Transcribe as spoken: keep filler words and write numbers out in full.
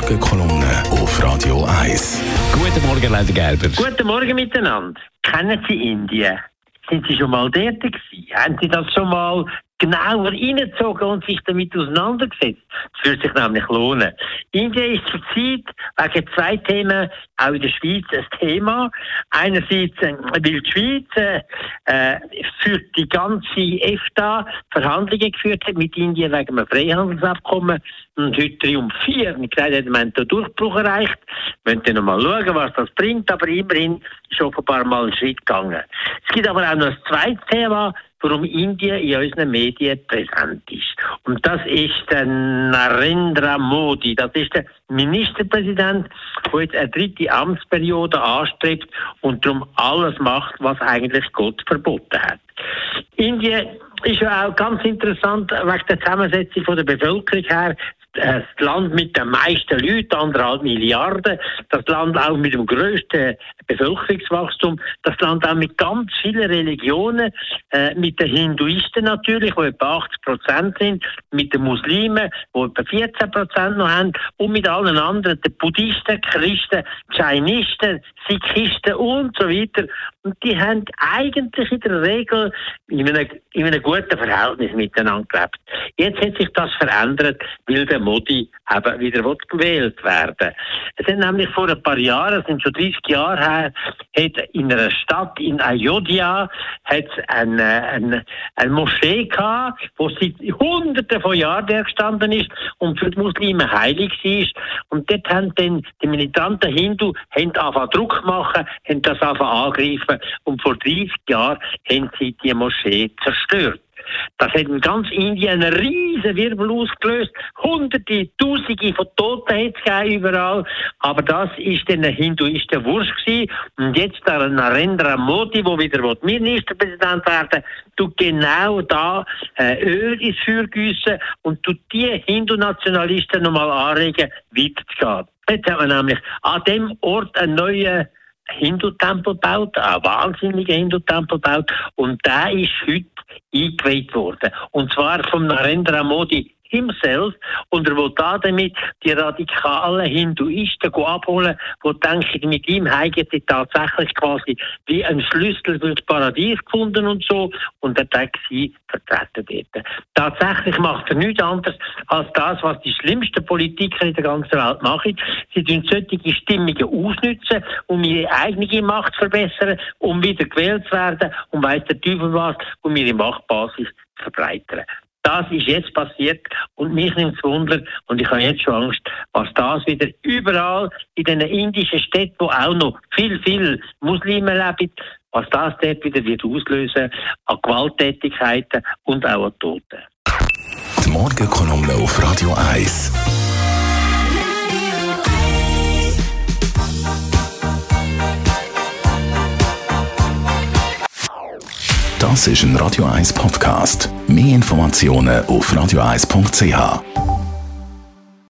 Morgenkolumne auf Radio eins. Guten Morgen, Leiter Gerber. Guten Morgen miteinander. Kennen Sie Indien? Sind Sie schon mal dort gewesen? Haben Sie das schon mal genauer reingezogen und sich damit auseinandergesetzt? Das würde sich nämlich lohnen. Indien ist zurzeit wegen zwei Themen auch in der Schweiz ein Thema. Einerseits, äh, weil die Schweiz äh, für die ganze EFTA Verhandlungen geführt hat mit Indien wegen einem Freihandelsabkommen und heute triumphiert und gesagt hat, wir haben den Durchbruch erreicht. Wir müssen noch mal schauen, was das bringt, aber immerhin ist offenbar mal ein Schritt gegangen. Es gibt aber auch noch ein zweites Thema, warum Indien in unseren Medien präsent ist. Und das ist der Narendra Modi. Das ist der Ministerpräsident, der jetzt eine dritte Amtsperiode anstrebt und darum alles macht, was eigentlich Gott verboten hat. Indien ist ja auch ganz interessant wegen der Zusammensetzung von der Bevölkerung her. Das Land mit den meisten Leuten, anderthalb Milliarden, das Land auch mit dem grössten Bevölkerungswachstum, das Land auch mit ganz vielen Religionen, äh, mit den Hinduisten natürlich, die etwa achtzig Prozent sind, mit den Muslimen, die etwa vierzehn Prozent noch haben, und mit allen anderen, den Buddhisten, Christen, Jainisten, Sikhisten und so weiter. Und die haben eigentlich in der Regel in einem, in einem guten Verhältnis miteinander gelebt. Jetzt hat sich das verändert, weil der Modi eben wieder gewählt werden. Es sind nämlich vor ein paar Jahren, es sind schon dreißig Jahre her, hat in einer Stadt, in Ayodhya, hat es eine, eine, eine Moschee gehabt, wo seit Hunderten von Jahren gestanden ist und für die Muslime heilig war. Und dort haben dann die militanten Hindu haben angefangen Druck machen, haben das angefangen angreifen und vor dreißig Jahren haben sie die Moschee zerstört. Das hat in ganz Indien einen riesen Wirbel ausgelöst. Hunderte, Tausende von Toten hat es gegeben überall. Aber das ist den Hinduisten wurscht gewesen. Und jetzt der Narendra Modi, der wieder Ministerpräsident werden, tut genau da äh, Öl ins Feuer gießen und tut die Hindu-Nationalisten nochmal anregen, weiterzugehen. Jetzt haben wir nämlich an dem Ort einen neuen Hindu-Tempel gebaut, einen wahnsinnigen Hindu-Tempel gebaut, und der ist heute eingeweiht worden. Und zwar vom Narendra Modi himself, und er will da damit die radikalen Hinduisten abholen, die denken, mit ihm haben sie tatsächlich quasi wie ein Schlüssel für das Paradies gefunden und so, und er denkt, sie vertreten dort. Tatsächlich macht er nichts anderes als das, was die schlimmsten Politiker in der ganzen Welt machen. Sie tun solche Stimmungen ausnutzen, um ihre eigene Macht zu verbessern, um wieder gewählt zu werden, um weiss der Teufel was, um ihre Machtbasis zu verbreitern. Das ist jetzt passiert und mich nimmt es Wunder, und ich habe jetzt schon Angst, was das wieder überall in den indischen Städten, wo auch noch viel, viel Muslime leben, was das dort wieder wird auslösen an Gewalttätigkeiten und auch an Toten. Die Morgenkolumne auf Radio eins. Das ist ein Radio eins Podcast. Mehr Informationen auf radio eins punkt c h.